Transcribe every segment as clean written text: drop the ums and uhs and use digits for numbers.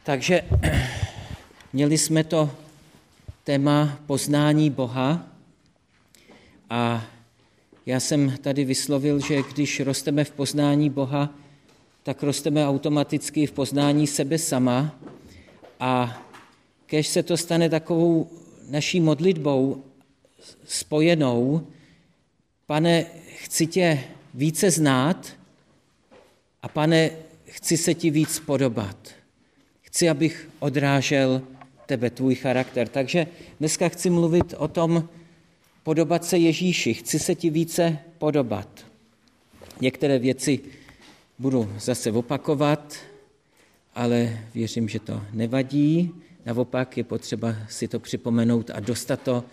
Takže měli jsme to téma poznání Boha a já jsem tady vyslovil, že když rosteme v poznání Boha, tak rosteme automaticky v poznání sebe sama a když se to stane takovou naší modlitbou spojenou, Pane, chci tě více znát a Pane, chci se ti víc podobat. Chci, abych odrážel tebe, tvůj charakter. Takže dneska chci mluvit o tom podobat se Ježíši. Chci se ti více podobat. Některé věci budu zase opakovat, ale věřím, že to nevadí. Naopak je potřeba si to připomenout a dostat to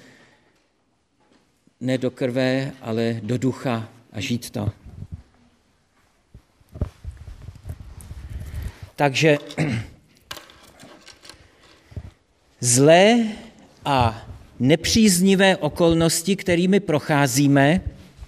ne do krve, ale do ducha a žít to. Takže zlé a nepříznivé okolnosti, kterými procházíme,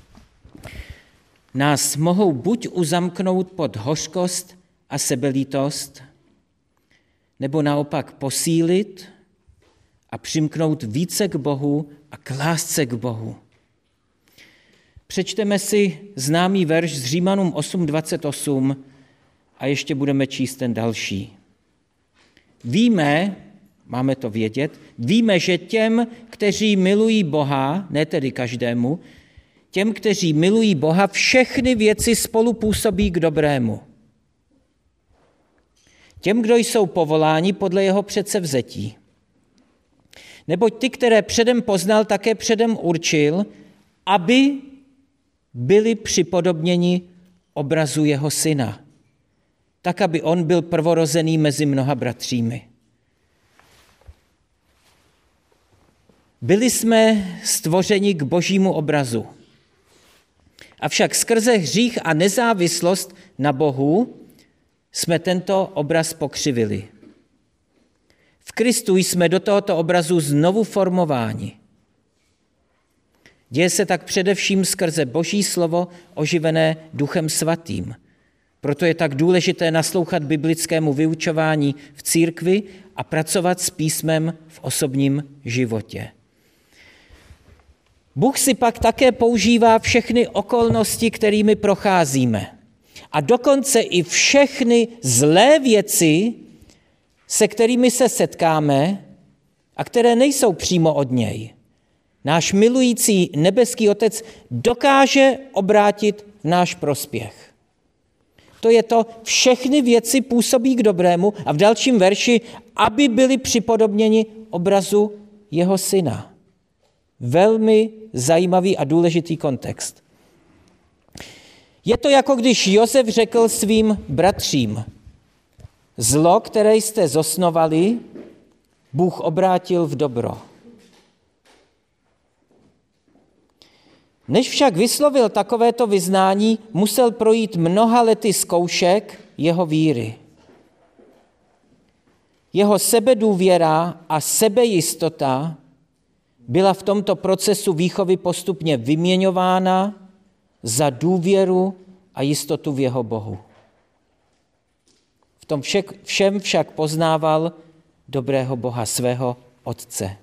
nás mohou buď uzamknout pod hořkost a sebelítost, nebo naopak posílit a přimknout více k Bohu a k lásce k Bohu. Přečteme si známý verš z Římanům 8:28 a ještě budeme číst ten další. Víme, máme to vědět, víme, že těm, kteří milují Boha, ne tedy každému, těm, kteří milují Boha, všechny věci spolu působí k dobrému. Těm, kdo jsou povoláni podle jeho předsevzetí. Neboť ty, které předem poznal, také předem určil, aby byli připodobněni obrazu jeho syna, tak, aby on byl prvorozený mezi mnoha bratřími. Byli jsme stvořeni k božímu obrazu. Avšak skrze hřích a nezávislost na Bohu jsme tento obraz pokřivili. V Kristu jsme do tohoto obrazu znovu formováni. Děje se tak především skrze Boží slovo oživené Duchem Svatým. Proto je tak důležité naslouchat biblickému vyučování v církvi a pracovat s písmem v osobním životě. Bůh si pak také používá všechny okolnosti, kterými procházíme. A dokonce i všechny zlé věci, se kterými se setkáme a které nejsou přímo od něj. Náš milující nebeský Otec dokáže obrátit v náš prospěch. To je to, všechny věci působí k dobrému a v dalším verši, aby byli připodobněni obrazu jeho syna. Velmi zajímavý a důležitý kontext. Je to jako když Josef řekl svým bratřím, zlo, které jste zosnovali, Bůh obrátil v dobro. Než však vyslovil takovéto vyznání, musel projít mnoha lety zkoušek jeho víry. Jeho sebedůvěra a sebejistota byla v tomto procesu výchovy postupně vyměňována za důvěru a jistotu v jeho Bohu. V tom všem však poznával dobrého Boha, svého Otce.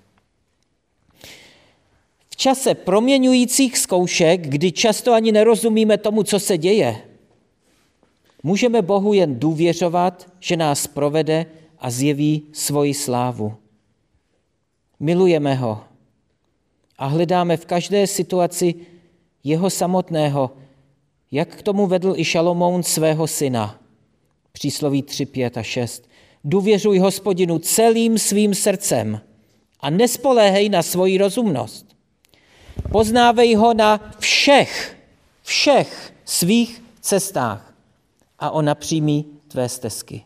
V čase proměňujících zkoušek, kdy často ani nerozumíme tomu, co se děje, můžeme Bohu jen důvěřovat, že nás provede a zjeví svoji slávu. Milujeme ho a hledáme v každé situaci jeho samotného, jak k tomu vedl i Šalomoun svého syna. Přísloví 3, 5 a 6. Důvěřuj Hospodinu celým svým srdcem a nespoléhej na svoji rozumnost. Poznávej ho na všech svých cestách a on napřímí tvé stezky.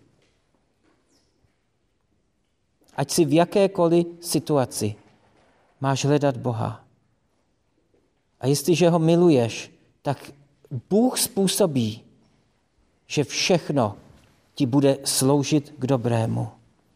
Ať si v jakékoliv situaci máš hledat Boha. A jestliže ho miluješ, tak Bůh způsobí, že všechno ti bude sloužit k dobrému.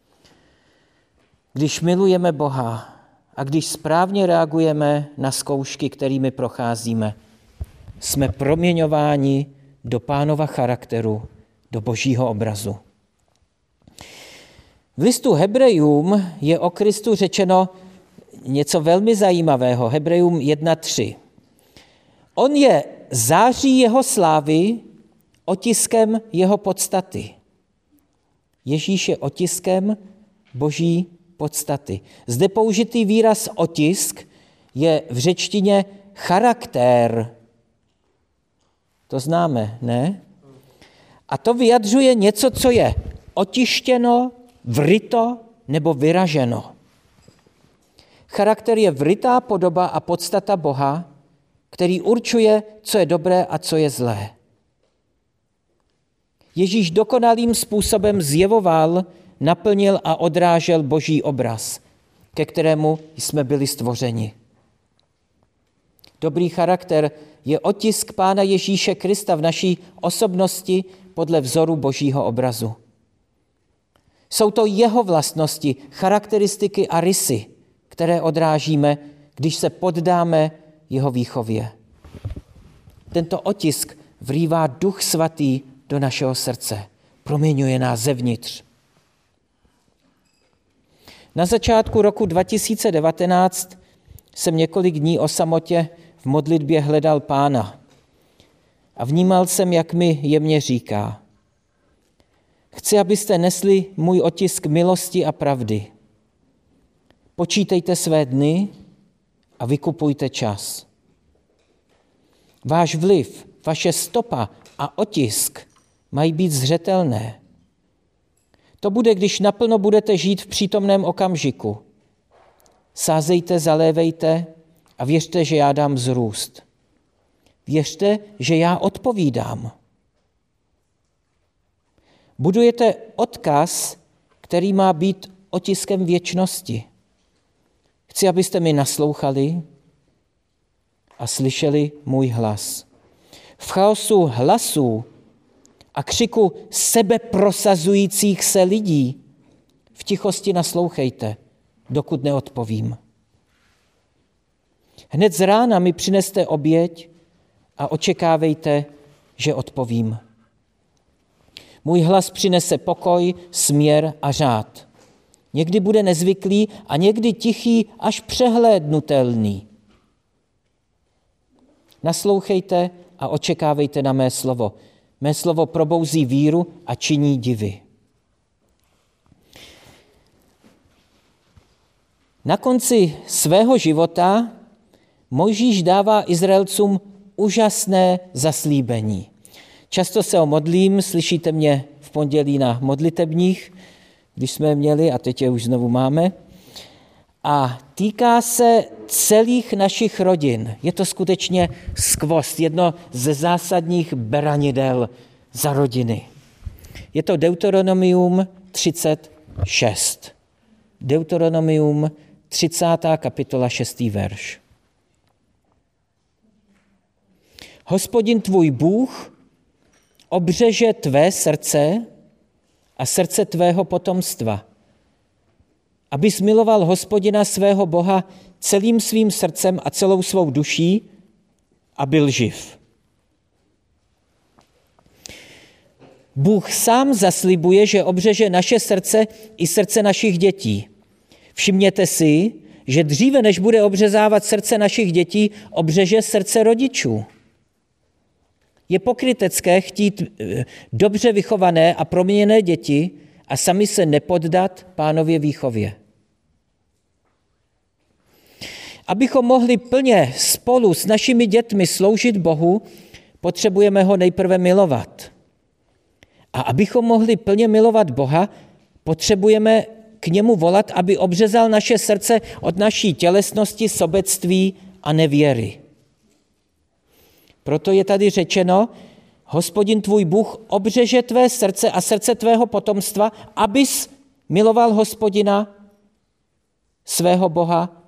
Když milujeme Boha a když správně reagujeme na zkoušky, kterými procházíme, jsme proměňováni do Pánova charakteru, do Božího obrazu. V listu Hebrejům je o Kristu řečeno něco velmi zajímavého. Hebrejům 1:3. On je září jeho slávy, otiskem jeho podstaty. Ježíš je otiskem Boží podstaty. Zde použitý výraz otisk je v řečtině charakter. To známe, ne? A to vyjadřuje něco, co je otištěno, vryto nebo vyraženo. Charakter je vrytá podoba a podstata Boha, který určuje, co je dobré a co je zlé. Ježíš dokonalým způsobem zjevoval, naplnil a odrážel Boží obraz, ke kterému jsme byli stvořeni. Dobrý charakter je otisk Pána Ježíše Krista v naší osobnosti podle vzoru Božího obrazu. Jsou to jeho vlastnosti, charakteristiky a rysy, které odrážíme, když se poddáme jeho výchově. Tento otisk vrývá Duch Svatý do našeho srdce, proměňuje nás zevnitř. Na začátku roku 2019 jsem několik dní o samotě v modlitbě hledal Pána a vnímal jsem, jak mi jemně říká: chci, abyste nesli můj otisk milosti a pravdy. Počítejte své dny a vykupujte čas. Váš vliv, vaše stopa a otisk mají být zřetelné. To bude, když naplno budete žít v přítomném okamžiku. Sázejte, zalévejte a věřte, že já dám vzrůst. Věřte, že já odpovídám. Budujete odkaz, který má být otiskem věčnosti. Chci, abyste mi naslouchali a slyšeli můj hlas. V chaosu hlasů a křiku sebeprosazujících se lidí v tichosti naslouchejte, dokud neodpovím. Hned z rána mi přineste oběť a očekávejte, že odpovím. Můj hlas přinese pokoj, směr a řád. Někdy bude nezvyklý a někdy tichý až přehlédnutelný. Naslouchejte a očekávejte na mé slovo. Mé slovo probouzí víru a činí divy. Na konci svého života Mojžíš dává Izraelcům úžasné zaslíbení. Často se modlím, slyšíte mě v pondělí na modlitebních, když jsme je měli a teď je už znovu máme. A týká se celých našich rodin. Je to skutečně skvost, jedno ze zásadních beranidel za rodiny. Je to Deuteronomium 36. Deuteronomium 30. kapitola 6. verš. Hospodin tvůj Bůh obřeže tvé srdce a srdce tvého potomstva, abys miloval Hospodina svého Boha celým svým srdcem a celou svou duší a byl živ. Bůh sám zaslibuje, že obřeže naše srdce i srdce našich dětí. Všimněte si, že dříve, než bude obřezávat srdce našich dětí, obřeže srdce rodičů. Je pokrytecké chtít dobře vychované a proměněné děti a sami se nepoddat Pánově výchově. Abychom mohli plně spolu s našimi dětmi sloužit Bohu, potřebujeme ho nejprve milovat. A abychom mohli plně milovat Boha, potřebujeme k němu volat, aby obřezal naše srdce od naší tělesnosti, sobectví a nevěry. Proto je tady řečeno, Hospodin tvůj Bůh obřeže tvé srdce a srdce tvého potomstva, abys miloval Hospodina, svého Boha,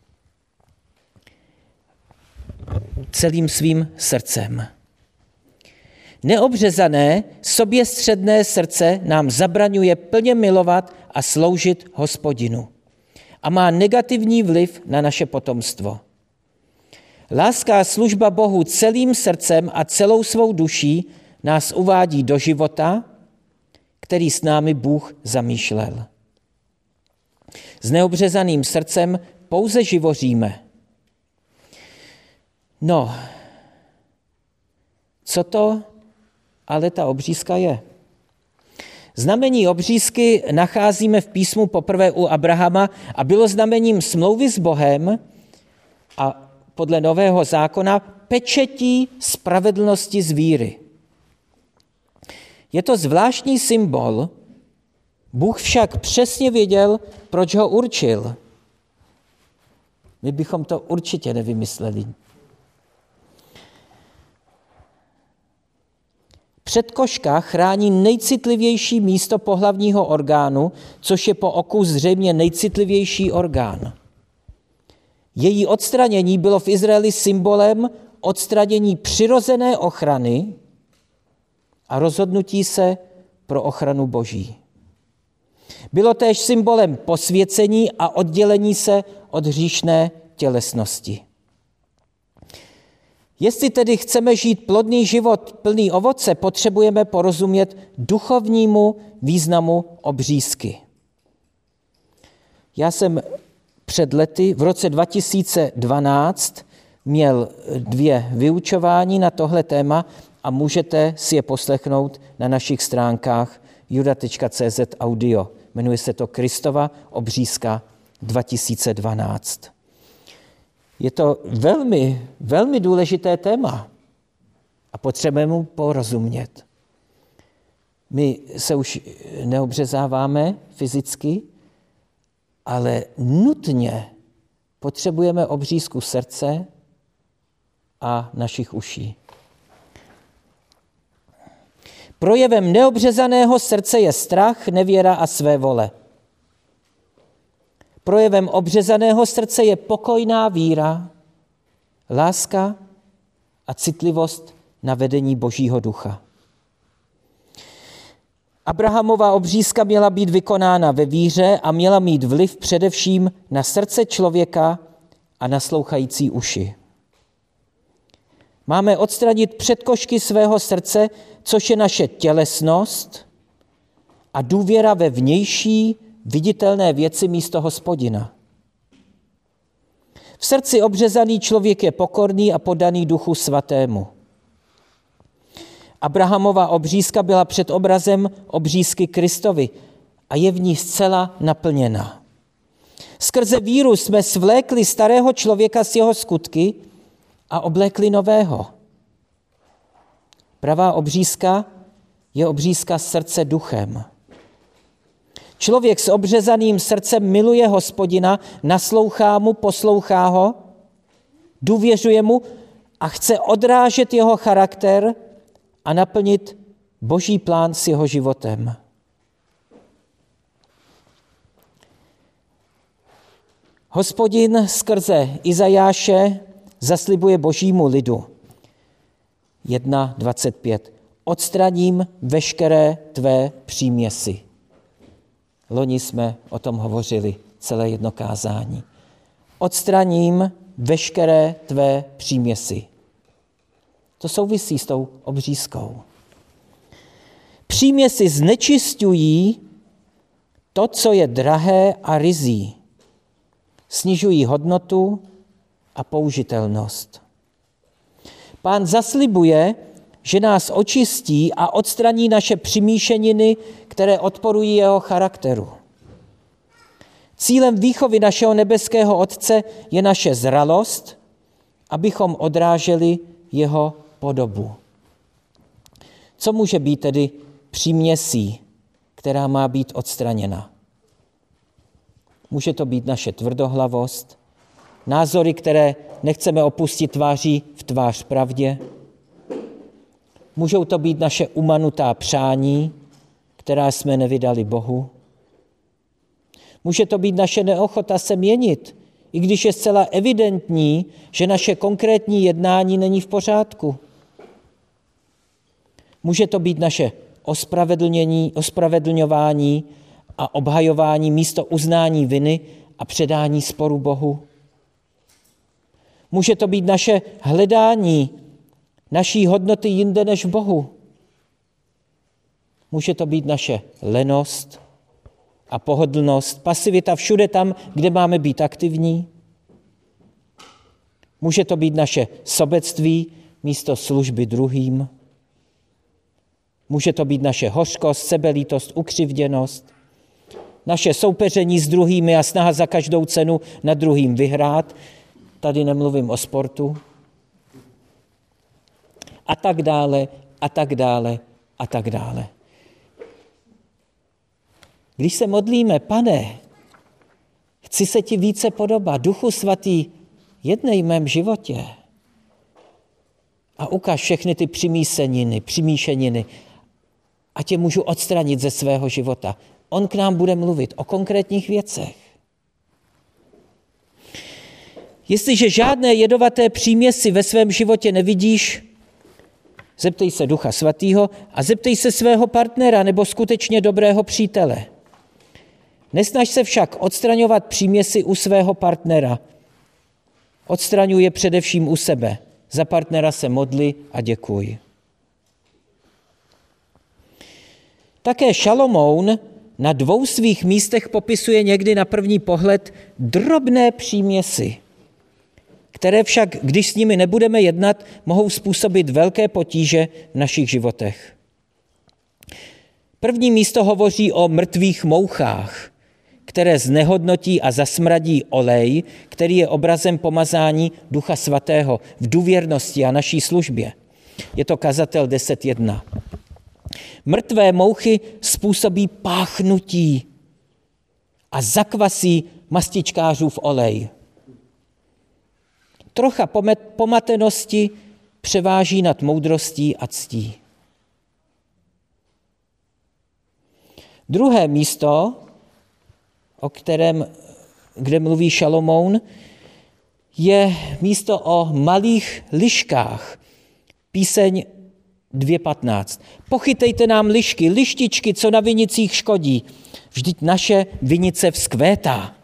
celým svým srdcem. Neobřezané, soběstředné srdce nám zabraňuje plně milovat a sloužit Hospodinu a má negativní vliv na naše potomstvo. Láska a služba Bohu celým srdcem a celou svou duší nás uvádí do života, který s námi Bůh zamýšlel. S neobřezaným srdcem pouze živoříme. No, co to ale ta obřízka je? Znamení obřízky nacházíme v písmu poprvé u Abrahama a bylo znamením smlouvy s Bohem a podle Nového zákona pečetí spravedlnosti z víry. Je to zvláštní symbol, Bůh však přesně věděl, proč ho určil. My bychom to určitě nevymysleli. Předkoška chrání nejcitlivější místo pohlavního orgánu, což je po oku zřejmě nejcitlivější orgán. Její odstranění bylo v Izraeli symbolem odstranění přirozené ochrany a rozhodnutí se pro ochranu Boží. Bylo též symbolem posvěcení a oddělení se od hříšné tělesnosti. Jestli tedy chceme žít plodný život plný ovoce, potřebujeme porozumět duchovnímu významu obřízky. Já jsem před lety, v roce 2012, měl 2 vyučování na tohle téma a můžete si je poslechnout na našich stránkách juda.cz audio. Jmenuje se to Kristova obřízka 2012. Je to velmi, velmi důležité téma a potřebujeme mu porozumět. My se už neobřezáváme fyzicky, ale nutně potřebujeme obřízku srdce a našich uší. Projevem neobřezaného srdce je strach, nevěra a svévole. Projevem obřezaného srdce je pokojná víra, láska a citlivost na vedení Božího ducha. Abrahamova obřízka měla být vykonána ve víře a měla mít vliv především na srdce člověka a naslouchající uši. Máme odstranit předkošky svého srdce, což je naše tělesnost a důvěra ve vnější, viditelné věci místo Hospodina. V srdci obřezaný člověk je pokorný a poddaný Duchu Svatému. Abrahamova obřízka byla předobrazem obřízky Kristovy a je v ní zcela naplněna. Skrze víru jsme svlékli starého člověka s jeho skutky a oblékli nového. Pravá obřízka je obřízka srdce duchem. Člověk s obřezaným srdcem miluje Hospodina, naslouchá mu, poslouchá ho, důvěřuje mu a chce odrážet jeho charakter a naplnit Boží plán s jeho životem. Hospodin skrze Izajáše zaslibuje Božímu lidu. 1.25. Odstraním veškeré tvé příměsi. Loni jsme o tom hovořili celé jedno kázání. Odstraním veškeré tvé příměsi. To souvisí s tou obřízkou. Příměsi znečišťují to, co je drahé a ryzí. Snižují hodnotu a použitelnost. Pán zaslibuje, že nás očistí a odstraní naše přimíšeniny, které odporují jeho charakteru. Cílem výchovy našeho nebeského Otce je naše zralost, abychom odráželi jeho podobu. Co může být tedy příměsí, která má být odstraněna? Může to být naše tvrdohlavost, názory, které nechceme opustit tváří v tvář pravdě. Můžou to být naše umanutá přání, která jsme nevydali Bohu. Může to být naše neochota se měnit, i když je zcela evidentní, že naše konkrétní jednání není v pořádku. Může to být naše ospravedlňování a obhajování místo uznání viny a předání sporu Bohu. Může to být naše hledání naší hodnoty jinde než v Bohu. Může to být naše lenost a pohodlnost, pasivita všude tam, kde máme být aktivní. Může to být naše sobectví místo služby druhým. Může to být naše hořkost, sebelítost, ukřivděnost, naše soupeření s druhými a snaha za každou cenu nad druhým vyhrát. Tady nemluvím o sportu. A tak dále, a tak dále, a tak dále. Když se modlíme, Pane, chci se ti více podobat, Duchu Svatý, jednej v mém životě a ukaž všechny ty přimíšeniny, a tě můžu odstranit ze svého života. On k nám bude mluvit o konkrétních věcech. Jestliže žádné jedovaté příměsi ve svém životě nevidíš, zeptej se Ducha Svatého a zeptej se svého partnera nebo skutečně dobrého přítele. Nesnaž se však odstraňovat příměsi u svého partnera. Odstraňuj je především u sebe. Za partnera se modli a děkuj. Také Šalomoun na 2 svých místech popisuje někdy na první pohled drobné příměsi, které však, když s nimi nebudeme jednat, mohou způsobit velké potíže v našich životech. První místo hovoří o mrtvých mouchách, které znehodnotí a zasmradí olej, který je obrazem pomazání Ducha Svatého v důvěrnosti a naší službě. Je to Kazatel 10.1. Mrtvé mouchy způsobí páchnutí a zakvasí mastičkářův olej. Trocha pomatenosti převáží nad moudrostí a ctí. Druhé místo, kde mluví Šalomoun, je místo o malých liškách. Píseň 2.15. Pochytejte nám lišky, lištičky, co na vinicích škodí. Vždyť naše vinice vzkvétá.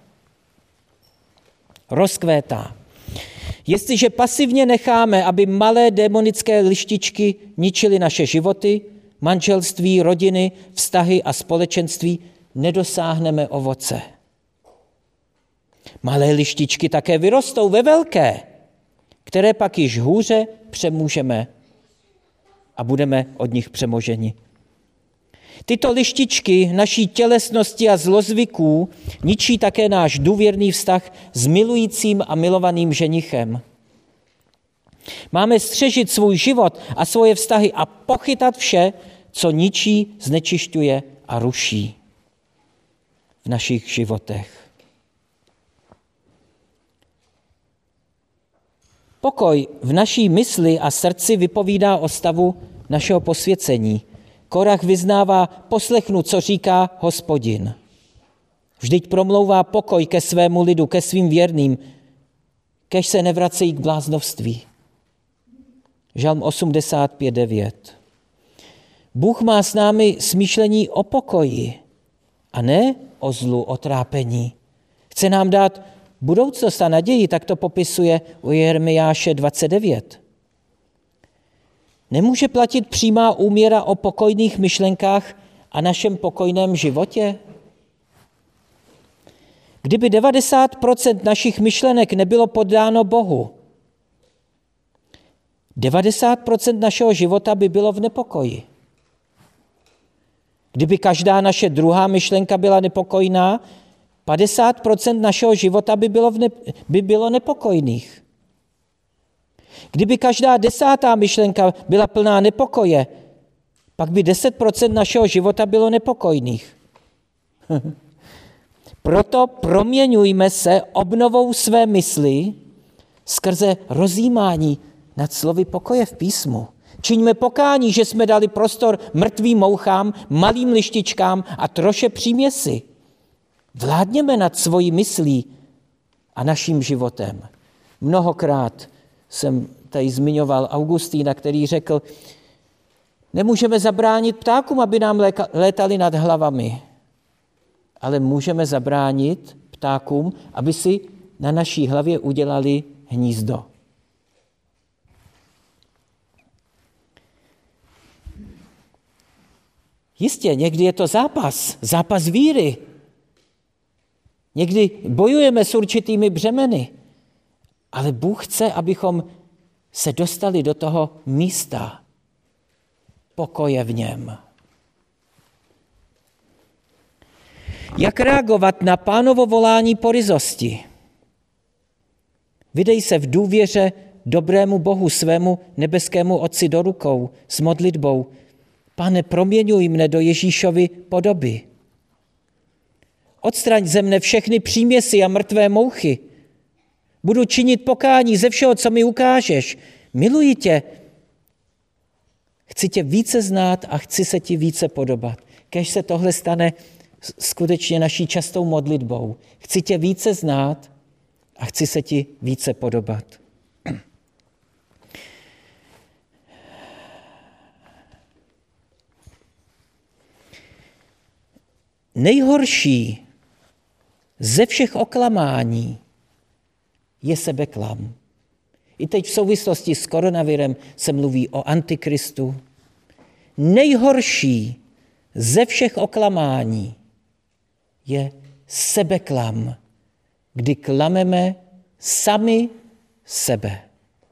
Rozkvétá. Jestliže pasivně necháme, aby malé démonické lištičky ničily naše životy, manželství, rodiny, vztahy a společenství, nedosáhneme ovoce. Malé lištičky také vyrostou ve velké, které pak již hůře přemůžeme a budeme od nich přemoženi. Tyto lištičky naší tělesnosti a zlozvyků ničí také náš důvěrný vztah s milujícím a milovaným ženichem. Máme střežit svůj život a svoje vztahy a pochytat vše, co ničí, znečišťuje a ruší v našich životech. Pokoj v naší mysli a srdci vypovídá o stavu našeho posvěcení. Korach vyznává, poslechnu, co říká Hospodin. Vždyť promlouvá pokoj ke svému lidu, ke svým věrným, kež se nevracejí k bláznovství. Žalm 85.9. Bůh má s námi smýšlení o pokoji a ne o zlu, o trápení. Chce nám dát budoucnost a naději, tak to popisuje u Jeremiáše 29. Nemůže platit přímá úměra o pokojných myšlenkách a našem pokojném životě? Kdyby 90% našich myšlenek nebylo poddáno Bohu, 90% našeho života by bylo v nepokoji. Kdyby každá naše druhá myšlenka byla nepokojná, 50% našeho života by bylo nepokojných. Kdyby každá 10. myšlenka byla plná nepokoje, pak by 10% našeho života bylo nepokojných. Proto proměňujme se obnovou své mysli skrze rozjímání nad slovy pokoje v písmu. Čiňme pokání, že jsme dali prostor mrtvým mouchám, malým lištičkám a troše příměsi. Vládněme nad svojí myslí a naším životem. Mnohokrát jsem tady zmiňoval Augustína, který řekl, nemůžeme zabránit ptákům, aby nám létali nad hlavami, ale můžeme zabránit ptákům, aby si na naší hlavě udělali hnízdo. Jistě, někdy je to zápas víry, Někdy bojujeme s určitými břemeny, ale Bůh chce, abychom se dostali do toho místa pokoje v něm. Jak reagovat na Pánovo volání po ryzosti? Vydej se v důvěře dobrému Bohu, svému nebeskému Otci do rukou s modlitbou: Pane, proměňuj mne do Ježíšovy podoby. Odstraň ze mne všechny příměsi a mrtvé mouchy. Budu činit pokání ze všeho, co mi ukážeš. Miluji tě. Chci tě více znát a chci se ti více podobat. Kéž se tohle stane skutečně naší častou modlitbou. Chci tě více znát a chci se ti více podobat. Nejhorší ze všech oklamání je sebeklam. I teď v souvislosti s koronavirem se mluví o antikristu. Nejhorší ze všech oklamání je sebeklam, kdy klameme sami sebe.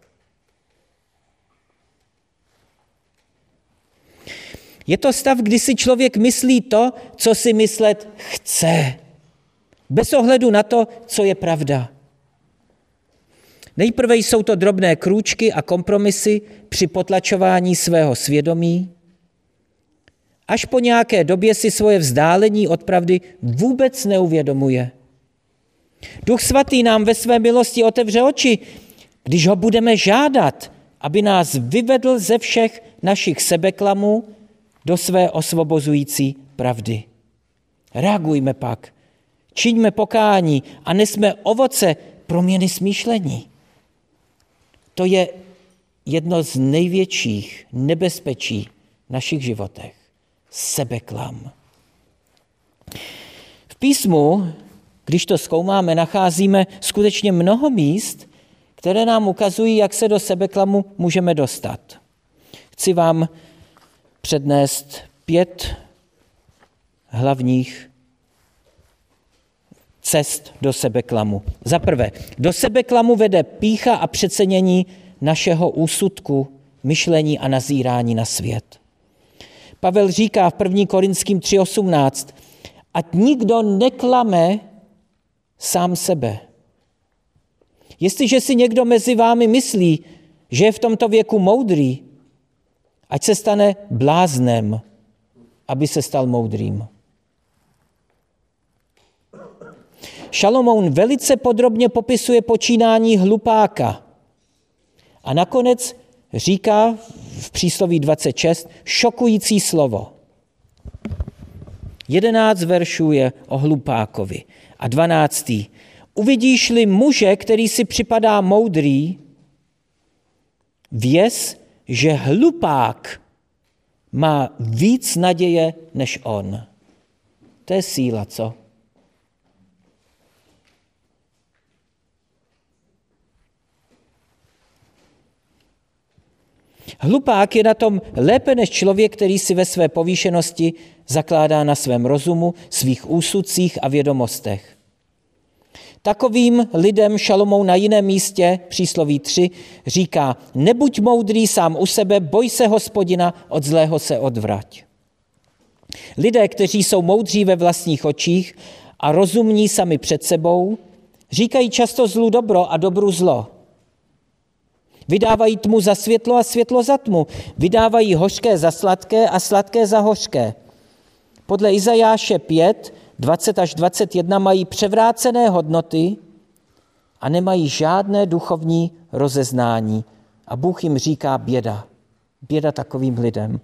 Je to stav, kdy si člověk myslí to, co si myslet chce, bez ohledu na to, co je pravda. Nejprve jsou to drobné krůčky a kompromisy při potlačování svého svědomí, až po nějaké době si svoje vzdálení od pravdy vůbec neuvědomuje. Duch Svatý nám ve své milosti otevře oči, když ho budeme žádat, aby nás vyvedl ze všech našich sebeklamů do své osvobozující pravdy. Reagujme pak, čiňme pokání a nesme ovoce proměny smýšlení. To je jedno z největších nebezpečí v našich životech. Sebeklam. V písmu, když to zkoumáme, nacházíme skutečně mnoho míst, které nám ukazují, jak se do sebeklamu můžeme dostat. Chci vám přednést 5 hlavních cest do sebeklamu. Za prvé, do sebeklamu vede pýcha a přecenění našeho úsudku, myšlení a nazírání na svět. Pavel říká v 1. Korinským 3:18, ať nikdo neklame sám sebe. Jestliže si někdo mezi vámi myslí, že je v tomto věku moudrý, ať se stane bláznem, aby se stal moudrým. Šalomoun velice podrobně popisuje počínání hlupáka a nakonec říká v přísloví 26 šokující slovo. 11 veršů je o hlupákovi a 12. Uvidíš-li muže, který si připadá moudrý, věz, že hlupák má víc naděje než on. To je síla, co? Hlupák je na tom lépe než člověk, který si ve své povýšenosti zakládá na svém rozumu, svých úsudcích a vědomostech. Takovým lidem Šalomoun na jiném místě, přísloví 3, říká: nebuď moudrý sám u sebe, boj se Hospodina, od zlého se odvrať. Lidé, kteří jsou moudří ve vlastních očích a rozumní sami před sebou, říkají často zlu dobro a dobru zlo. Vydávají tmu za světlo a světlo za tmu. Vydávají hořké za sladké a sladké za hořké. Podle Izajáše 5, 20 až 21 mají převrácené hodnoty a nemají žádné duchovní rozeznání. A Bůh jim říká běda. Běda takovým lidem.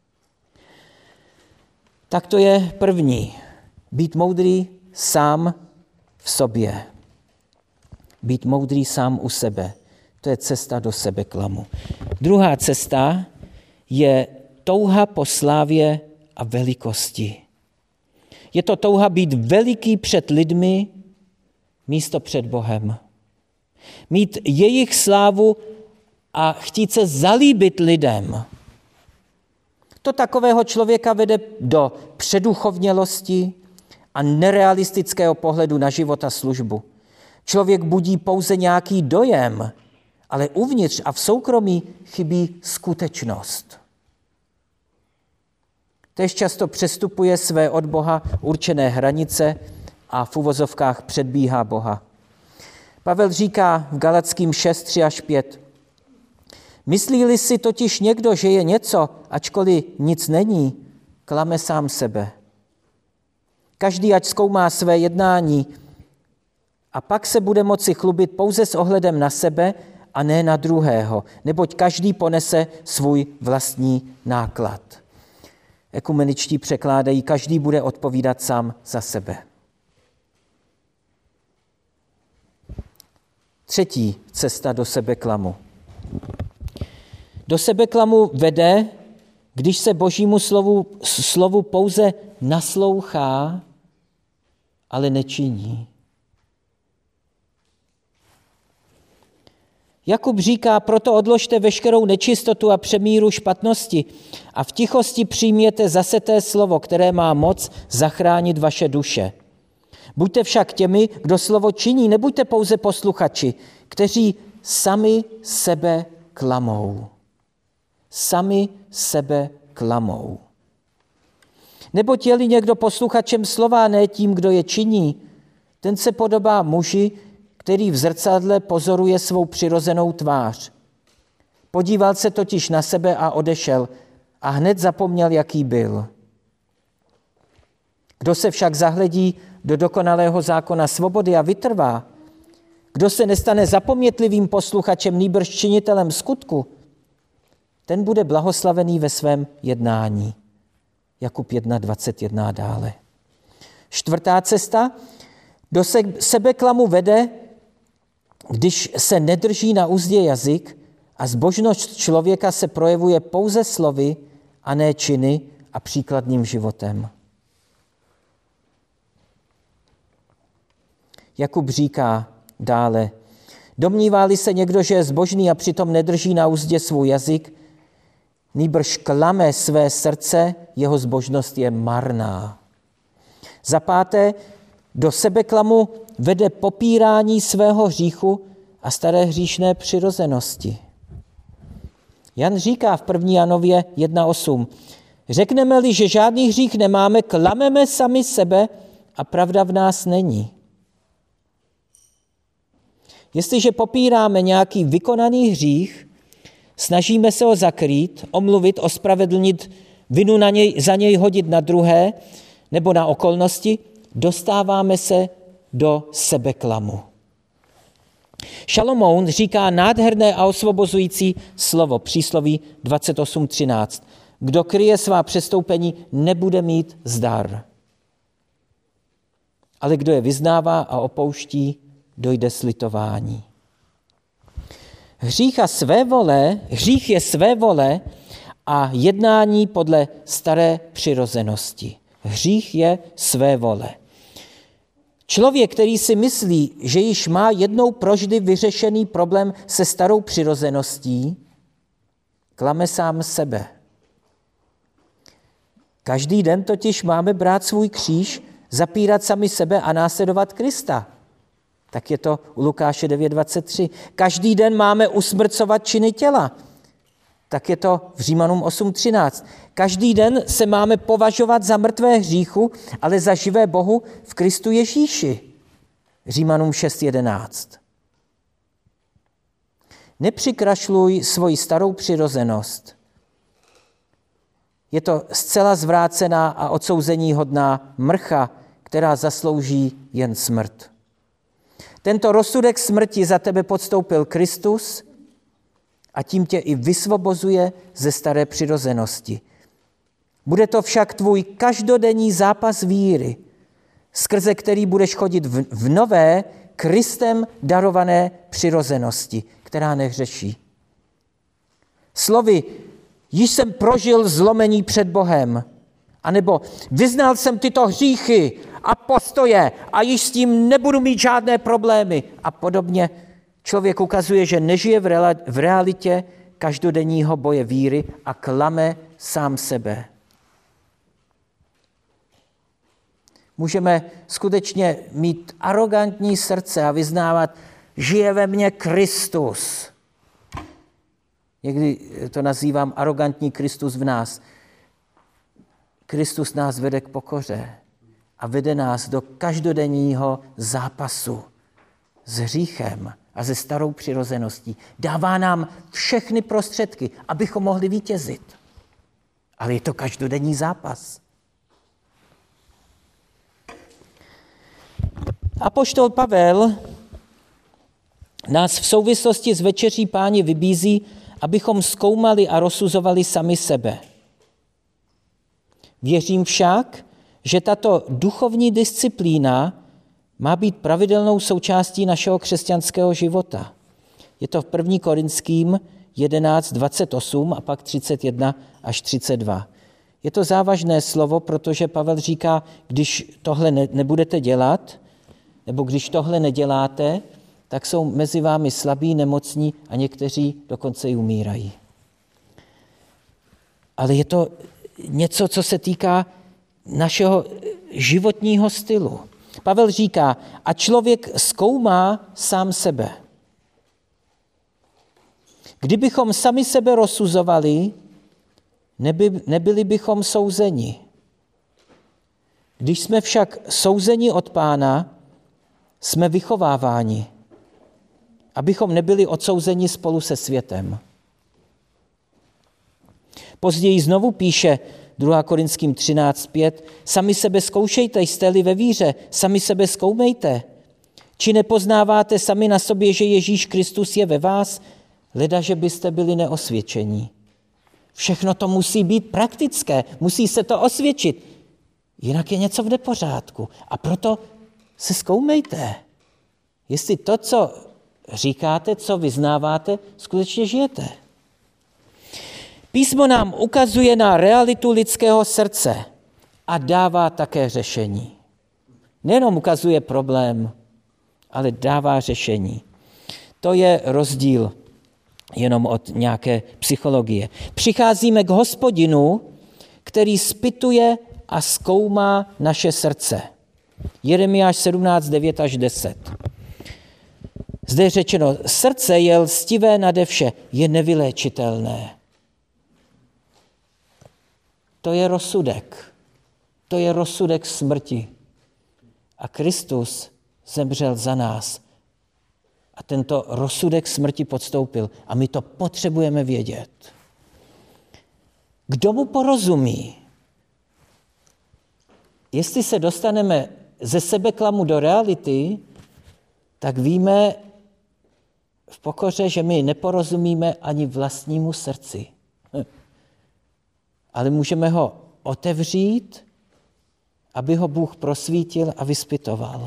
Tak to je první. Být moudrý sám v sobě. Být moudrý sám u sebe. To je cesta do sebeklamu. Druhá cesta je touha po slávě a velikosti. Je to touha být veliký před lidmi místo před Bohem. Mít jejich slávu a chtít se zalíbit lidem. To takového člověka vede do předuchovnělosti a nerealistického pohledu na život a službu. Člověk budí pouze nějaký dojem, ale uvnitř a v soukromí chybí skutečnost. Též často přestupuje své od Boha určené hranice a v uvozovkách předbíhá Boha. Pavel říká v Galatským 6, 3 až 5. Myslí-li si totiž někdo, že je něco, ačkoliv nic není, klame sám sebe. Každý ať zkoumá své jednání a pak se bude moci chlubit pouze s ohledem na sebe a ne na druhého, neboť každý ponese svůj vlastní náklad. Ekumeničtí překládají, každý bude odpovídat sám za sebe. Třetí cesta do sebeklamu. Do sebeklamu vede, když se Božímu slovu pouze naslouchá, ale nečiní. Jakub říká, proto odložte veškerou nečistotu a přemíru špatnosti a v tichosti přijměte zaseté slovo, které má moc zachránit vaše duše. Buďte však těmi, kdo slovo činí, nebuďte pouze posluchači, kteří sami sebe klamou. Sami sebe klamou. Neboť je-li někdo posluchačem slova, ne tím, kdo je činí, ten se podobá muži, který v zrcadle pozoruje svou přirozenou tvář. Podíval se totiž na sebe a odešel a hned zapomněl, jaký byl. Kdo se však zahledí do dokonalého zákona svobody a vytrvá, kdo se nestane zapomnětlivým posluchačem, nýbrž činitelem skutku, ten bude blahoslavený ve svém jednání. Jakub 1.21 dále. Čtvrtá cesta do sebeklamu vede, když se nedrží na uzdě jazyk a zbožnost člověka se projevuje pouze slovy a ne činy a příkladným životem. Jakub říká dále, domnívá-li se někdo, že je zbožný a přitom nedrží na uzdě svůj jazyk, nýbrž klame své srdce, jeho zbožnost je marná. Za páté, do sebeklamu vede popírání svého hříchu a staré hříšné přirozenosti. Jan říká v 1. Janově 1.8. Řekneme-li, že žádný hřích nemáme, klameme sami sebe a pravda v nás není. Jestliže popíráme nějaký vykonaný hřích, snažíme se ho zakrýt, omluvit, ospravedlnit, vinu za něj hodit na druhé nebo na okolnosti, dostáváme se do sebeklamu. Šalomoun říká nádherné a osvobozující slovo, přísloví 28.13. Kdo kryje svá přestoupení, nebude mít zdar. Ale kdo je vyznává a opouští, dojde slitování. Hřích je své vole a jednání podle staré přirozenosti. Hřích je své vole. Člověk, který si myslí, že již má jednou provždy vyřešený problém se starou přirozeností, klame sám sebe. Každý den totiž máme brát svůj kříž, zapírat sami sebe a následovat Krista. Tak je to u Lukáše 9.23. Každý den máme usmrcovat činy těla. Tak je to v Římanům 8.13. Každý den se máme považovat za mrtvé hříchu, ale za živé Bohu v Kristu Ježíši. Římanům 6.11. Nepřikrašluj svoji starou přirozenost. Je to zcela zvrácená a odsouzení hodná mrcha, která zaslouží jen smrt. Tento rozsudek smrti za tebe podstoupil Kristus a tím tě i vysvobozuje ze staré přirozenosti. Bude to však tvůj každodenní zápas víry, skrze který budeš chodit v nové, Kristem darované přirozenosti, která nehřeší. Slovy, již jsem prožil zlomení před Bohem, anebo vyznal jsem tyto hříchy a postoje a již s tím nebudu mít žádné problémy a podobně. Člověk ukazuje, že nežije v realitě každodenního boje víry a klame sám sebe. Můžeme skutečně mít arrogantní srdce a vyznávat, žije ve mně Kristus. Někdy to nazývám arrogantní Kristus v nás. Kristus nás vede k pokoře a vede nás do každodenního zápasu s hříchem a se starou přirozeností. Dává nám všechny prostředky, abychom mohli vítězit. Ale je to každodenní zápas. Apoštol Pavel nás v souvislosti s večeří Páně vybízí, abychom zkoumali a rozsuzovali sami sebe. Věřím však, že tato duchovní disciplína má být pravidelnou součástí našeho křesťanského života. Je to v 1. Korinským 11:28 a pak 31 až 32. Je to závažné slovo, protože Pavel říká, když tohle nebudete dělat, nebo když tohle neděláte, tak jsou mezi vámi slabí, nemocní a někteří dokonce i umírají. Ale je to něco, co se týká našeho životního stylu. Pavel říká, a člověk zkoumá sám sebe. Kdybychom sami sebe rozsuzovali, nebyli bychom souzeni. Když jsme však souzeni od Pána, jsme vychováváni, abychom nebyli odsouzeni spolu se světem. Později znovu píše 2. Korinským 13:5, sami sebe zkoušejte, jste-li ve víře, sami sebe zkoumejte. Či nepoznáváte sami na sobě, že Ježíš Kristus je ve vás, leda, že byste byli neosvědčení. Všechno to musí být praktické, musí se to osvědčit, jinak je něco v nepořádku. A proto se zkoumejte, jestli to, co říkáte, co vyznáváte, skutečně žijete. Písmo nám ukazuje na realitu lidského srdce a dává také řešení. Nejenom ukazuje problém, ale dává řešení. To je rozdíl jenom od nějaké psychologie. Přicházíme k Hospodinu, který zpytuje a zkoumá naše srdce. Jeremiáš 17:9 až 10. Zde je řečeno, srdce je lstivé nade vše, je nevyléčitelné. To je rozsudek. To je rozsudek smrti. A Kristus zemřel za nás. A tento rozsudek smrti podstoupil. A my to potřebujeme vědět. Kdo mu porozumí? Jestli se dostaneme ze sebeklamu do reality, tak víme v pokoře, že my neporozumíme ani vlastnímu srdci. Ale můžeme ho otevřít, aby ho Bůh prosvítil a vyzpytoval.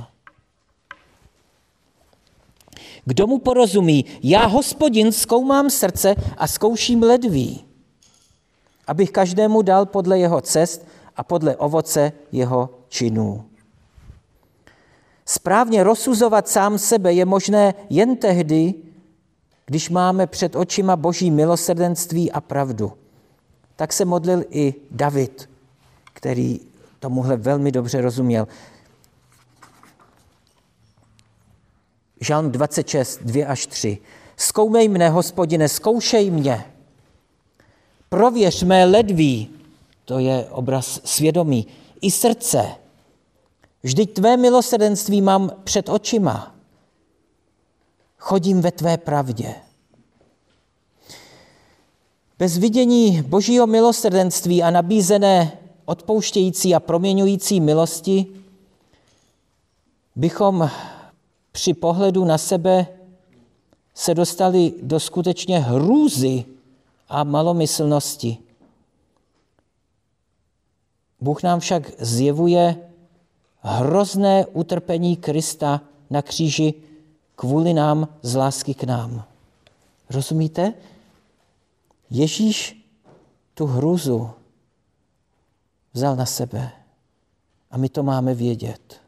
Kdo mu porozumí? Já, Hospodin, zkoumám srdce a zkouším ledví, abych každému dal podle jeho cest a podle ovoce jeho činů. Správně rozsuzovat sám sebe je možné jen tehdy, když máme před očima Boží milosrdenství a pravdu. Tak se modlil i David, který tomuhle velmi dobře rozuměl. Žalm 26, 2 až 3. Zkoumej mne, Hospodine, zkoušej mě. Prověř mé ledví, to je obraz svědomí, i srdce. Vždyť tvé milosrdenství mám před očima. Chodím ve tvé pravdě. Bez vidění Božího milosrdenství a nabízené odpouštějící a proměňující milosti bychom při pohledu na sebe se dostali do skutečně hrůzy a malomyslnosti. Bůh nám však zjevuje hrozné utrpení Krista na kříži kvůli nám z lásky k nám. Rozumíte? Ježíš tu hrůzu vzal na sebe a my to máme vědět.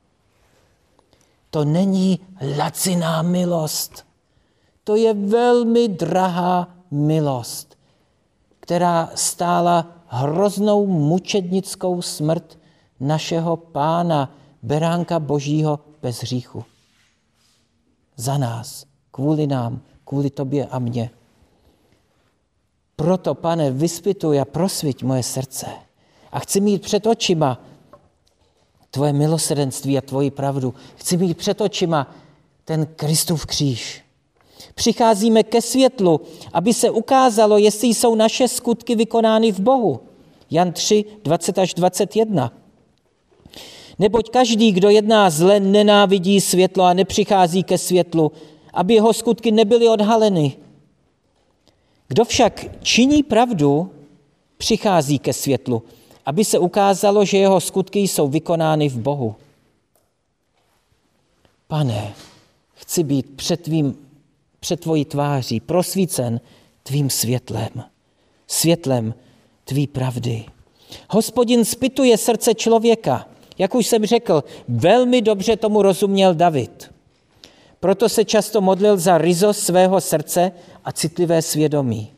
To není laciná milost. To je velmi drahá milost, která stála hroznou mučednickou smrt našeho Pána, beránka Božího bez hříchu. Za nás, kvůli nám, kvůli tobě a mně. Proto, Pane, vyspytuj a prosviť moje srdce. A chci mít před očima tvoje milosrdenství a tvoji pravdu. Chci mít před očima ten Kristův kříž. Přicházíme ke světlu, aby se ukázalo, jestli jsou naše skutky vykonány v Bohu. Jan 3, 20 až 21. Neboť každý, kdo jedná zle, nenávidí světlo a nepřichází ke světlu, aby jeho skutky nebyly odhaleny. Kdo však činí pravdu, přichází ke světlu, aby se ukázalo, že jeho skutky jsou vykonány v Bohu. Pane, chci být před tvojí tváří prosvícen tvým světlem tvý pravdy. Hospodin zpytuje srdce člověka. Jak už jsem řekl, velmi dobře tomu rozuměl David. Proto se často modlil za ryzost svého srdce a citlivé svědomí.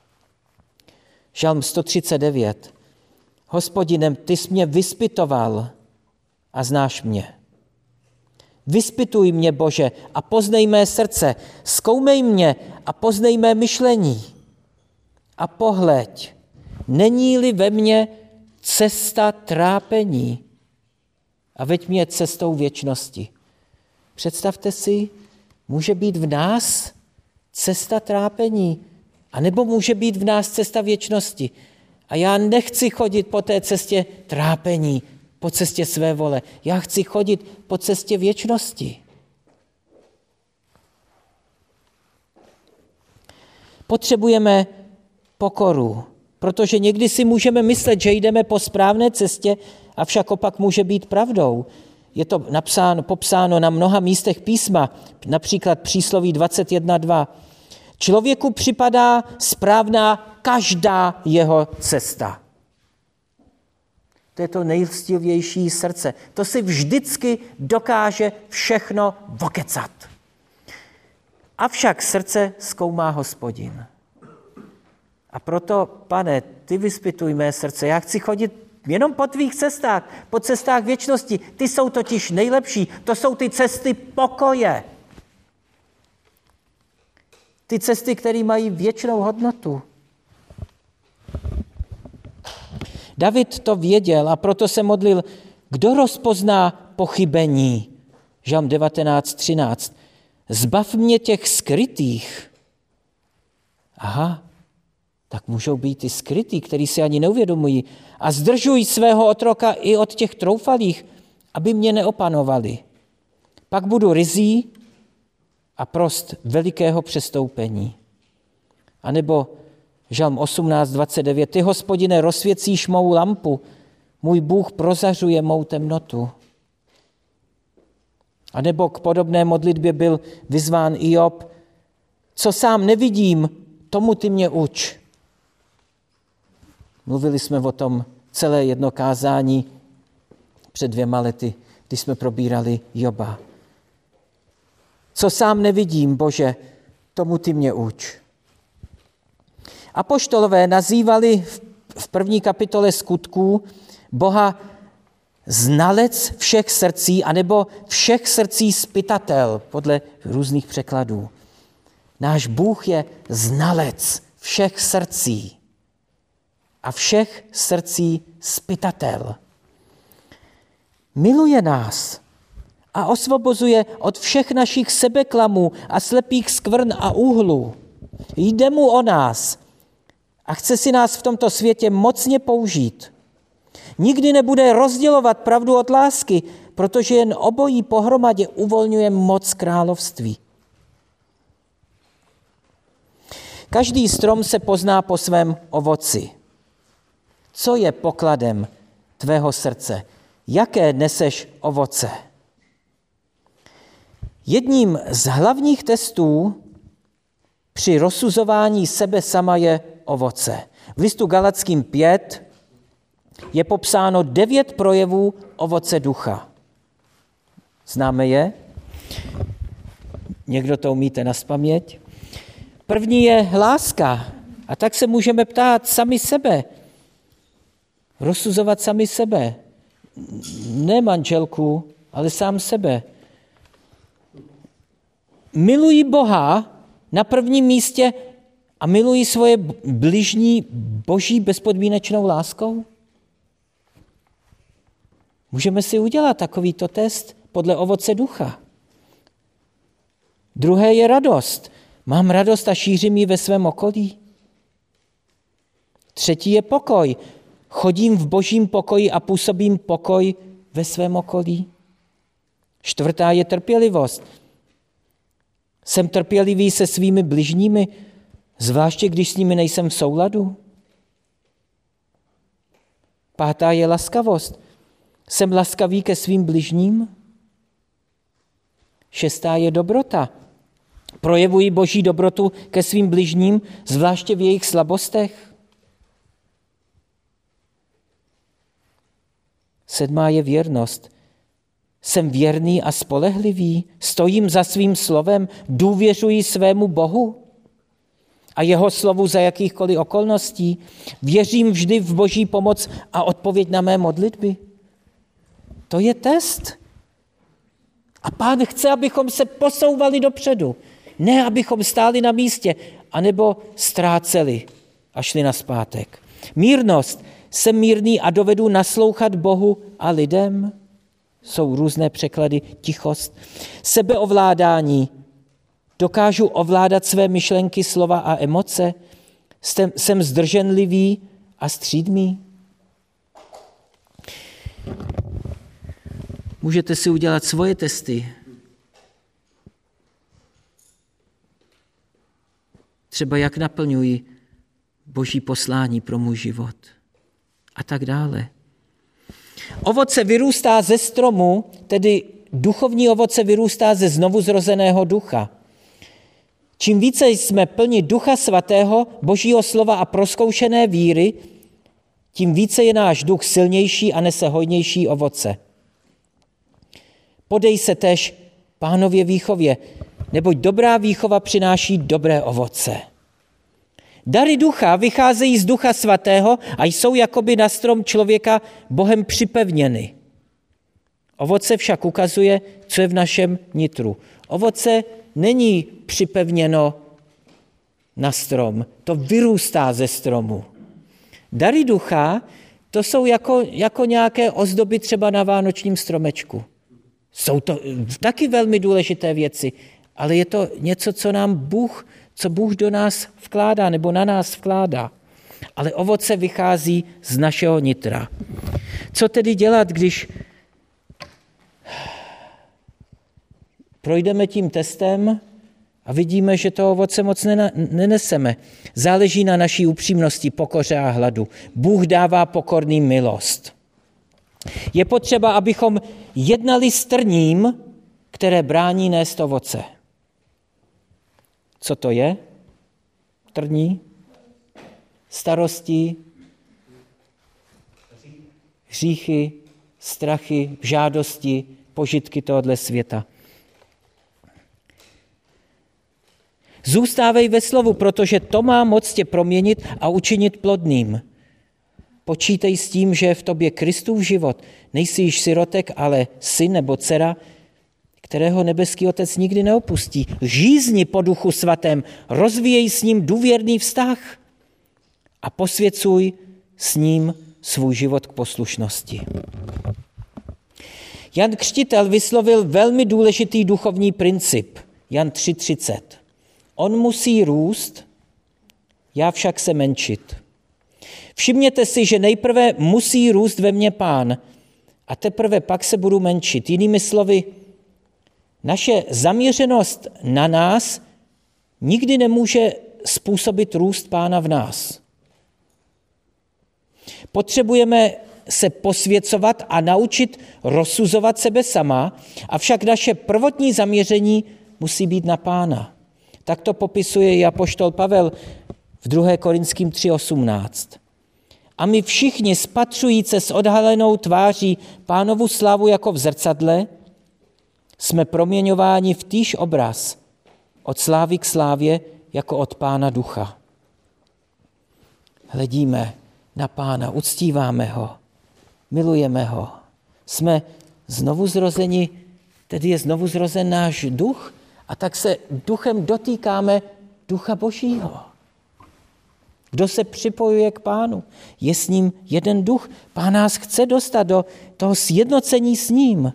Žalm 139. Hospodinem, ty jsi mě vyspytoval a znáš mě. Vyspytuj mě, Bože, a poznej mé srdce. Zkoumej mě a poznej mé myšlení. A pohleď, není-li ve mně cesta trápení a veď mě cestou věčnosti. Představte si, může být v nás cesta trápení, anebo může být v nás cesta věčnosti. A já nechci chodit po té cestě trápení, po cestě své vole. Já chci chodit po cestě věčnosti. Potřebujeme pokoru, protože někdy si můžeme myslet, že jdeme po správné cestě, avšak opak může být pravdou. Je to popsáno na mnoha místech písma, například přísloví 21.2. Člověku připadá správná každá jeho cesta. To je to nejlstivější srdce. To si vždycky dokáže všechno vokecat. Avšak srdce zkoumá Hospodin. A proto, Pane, ty vyspytuj mé srdce. Já chci chodit jenom po tvých cestách, po cestách věčnosti. Ty jsou totiž nejlepší. To jsou ty cesty pokoje. Ty cesty, které mají věčnou hodnotu. David to věděl a proto se modlil, kdo rozpozná pochybení. Žalm 19.13. Zbav mě těch skrytých. Aha, tak můžou být i skrytý, který si ani neuvědomují. A zdržuj svého otroka i od těch troufalých, aby mě neopanovali. Pak budu ryzí a prost velikého přestoupení. A nebo Žalm 18.29. Ty, Hospodine, rozsvěcíš mou lampu, můj Bůh prozařuje mou temnotu. A nebo k podobné modlitbě byl vyzván i Job. Co sám nevidím, tomu ty mě uč. Mluvili jsme o tom celé jedno kázání před 2 lety, když jsme probírali Joba. Co sám nevidím, Bože, tomu ty mě uč. Apoštolové nazývali v 1. kapitole Skutků Boha znalec všech srdcí, anebo všech srdcí zpytatel, podle různých překladů. Náš Bůh je znalec všech srdcí a všech srdcí zpytatel. Miluje nás a osvobozuje od všech našich sebeklamů a slepých skvrn a úhlů. Jde mu o nás a chce si nás v tomto světě mocně použít. Nikdy nebude rozdělovat pravdu od lásky, protože jen obojí pohromadě uvolňuje moc království. Každý strom se pozná po svém ovoci. Co je pokladem tvého srdce? Jaké neseš ovoce? Jedním z hlavních testů při rozsuzování sebe sama je ovoce. V listu Galatským 5 je popsáno 9 projevů ovoce ducha. Známe je? Někdo to umíte nazpaměť? První je láska. A tak se můžeme ptát sami sebe. Rozsuzovat sami sebe. ne manželku, ale sám sebe. Miluji Boha na prvním místě a miluji svoje bližní Boží bezpodmínečnou láskou? Můžeme si udělat takovýto test podle ovoce ducha. Druhé je radost. Mám radost a šířím ji ve svém okolí. Třetí je pokoj. Chodím v Božím pokoji a působím pokoj ve svém okolí. Čtvrtá je trpělivost. Jsem trpělivý se svými bližními, zvláště když s nimi nejsem v souladu. Pátá je laskavost. Jsem laskavý ke svým bližním. Šestá je dobrota. Projevuji Boží dobrotu ke svým bližním, zvláště v jejich slabostech. Sedmá je věrnost. Jsem věrný a spolehlivý, stojím za svým slovem, důvěřuji svému Bohu a jeho slovu za jakýchkoliv okolností. Věřím vždy v Boží pomoc a odpověď na mé modlitby. To je test. A Pán chce, abychom se posouvali dopředu. Ne, abychom stáli na místě, anebo ztráceli a šli nazpátek. Mírnost. Jsem mírný a dovedu naslouchat Bohu a lidem. Jsou různé překlady. Tichost. Sebeovládání. Dokážu ovládat své myšlenky, slova a emoce. Jsem zdrženlivý a střídmý. Můžete si udělat svoje testy. Třeba jak naplňuji Boží poslání pro můj život. A tak dále. Ovoce vyrůstá ze stromu, tedy duchovní ovoce vyrůstá ze znovuzrozeného ducha. Čím více jsme plni Ducha Svatého, Božího slova a prozkoušené víry, tím více je náš duch silnější a nese hojnější ovoce. Podej se též Pánově výchově, neboť dobrá výchova přináší dobré ovoce. Dary ducha vycházejí z Ducha Svatého a jsou jakoby na strom člověka Bohem připevněny. Ovoce však ukazuje, co je v našem nitru. Ovoce není připevněno na strom, to vyrůstá ze stromu. Dary ducha, to jsou jako nějaké ozdoby třeba na vánočním stromečku. Jsou to taky velmi důležité věci, ale je to něco, co Bůh do nás vkládá nebo na nás vkládá. Ale ovoce vychází z našeho nitra. Co tedy dělat, když projdeme tím testem a vidíme, že to ovoce moc neneseme? Záleží na naší upřímnosti, pokoře a hladu. Bůh dává pokorným milost. Je potřeba, abychom jednali s trním, které brání nést ovoce. Co to je? Trní? Starosti, hříchy, strachy, žádosti, požitky tohoto světa. Zůstávej ve slovu, protože to má moc tě proměnit a učinit plodným. Počítej s tím, že je v tobě Kristův život. Nejsi již sirotek, ale syn nebo dcera, kterého nebeský Otec nikdy neopustí. Žízni po Duchu Svatém, rozvíjej s ním důvěrný vztah a posvěcuj s ním svůj život k poslušnosti. Jan Křtitel vyslovil velmi důležitý duchovní princip. Jan 3:30. On musí růst, já však se menšit. Všimněte si, že nejprve musí růst ve mně Pán a teprve pak se budu menšit. Jinými slovy, naše zaměřenost na nás nikdy nemůže způsobit růst Pána v nás. Potřebujeme se posvěcovat a naučit rozsuzovat sebe sama, avšak naše prvotní zaměření musí být na Pána. Tak to popisuje i apoštol Pavel v 2. Korinským 3:18. A my všichni spatřujíce s odhalenou tváří Pánovu slávu jako v zrcadle, jsme proměňováni v týž obraz od slávy k slávě jako od Pána ducha. Hledíme na Pána, uctíváme ho, milujeme ho Jsme znovu zrozeni, tedy je znovu zrozen náš duch a tak se duchem dotýkáme Ducha Božího. Kdo se připojuje k Pánu, je s ním jeden duch. Pán nás chce dostat do toho sjednocení s ním.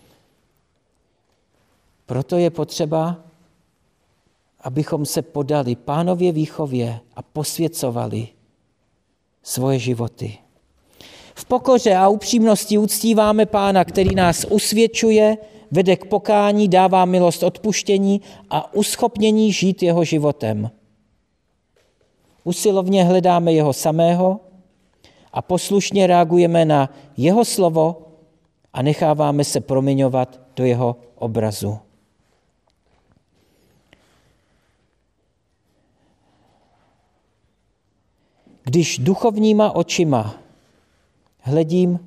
Proto je potřeba, abychom se podali Pánově výchově a posvěcovali svoje životy. V pokoře a upřímnosti uctíváme Pána, který nás usvědčuje, vede k pokání, dává milost odpuštění a uschopnění žít jeho životem. Usilovně hledáme jeho samého a poslušně reagujeme na jeho slovo a necháváme se proměňovat do jeho obrazu. Když duchovníma očima hledíme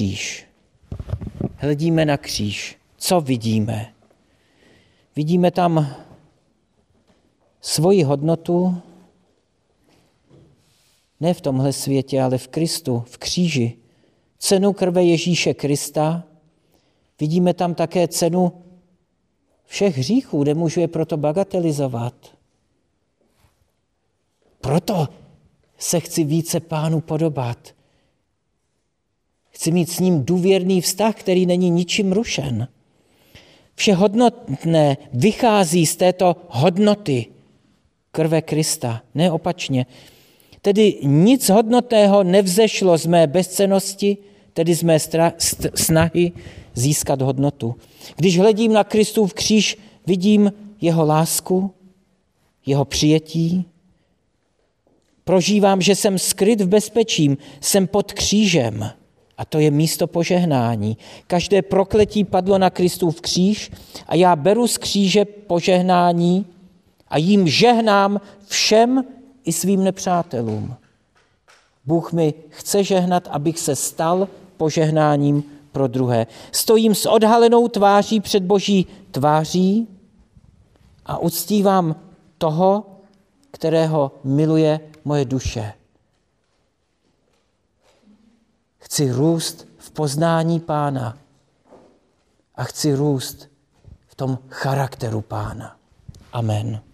na kříž, co vidíme? Vidíme tam svoji hodnotu, ne v tomhle světě, ale v Kristu, v kříži. Cenu krve Ježíše Krista. Vidíme tam také cenu všech hříchů, nemůžu je proto bagatelizovat. Proto se chci více Pánu podobat. Chci mít s ním důvěrný vztah, který není ničím rušen. Vše hodnotné vychází z této hodnoty krve Krista, ne opačně. Tedy nic hodnotného nevzešlo z mé bezcennosti, tedy z mé snahy získat hodnotu. Když hledím na Kristův kříž, vidím jeho lásku, jeho přijetí. Prožívám, že jsem skryt v bezpečí, jsem pod křížem a to je místo požehnání. Každé prokletí padlo na Kristův kříž a já beru z kříže požehnání a jím žehnám všem i svým nepřátelům. Bůh mi chce žehnat, abych se stal požehnáním pro druhé. Stojím s odhalenou tváří před Boží tváří a uctívám toho, kterého miluje moje duše. Chci růst v poznání Pána a chci růst v tom charakteru Pána. Amen.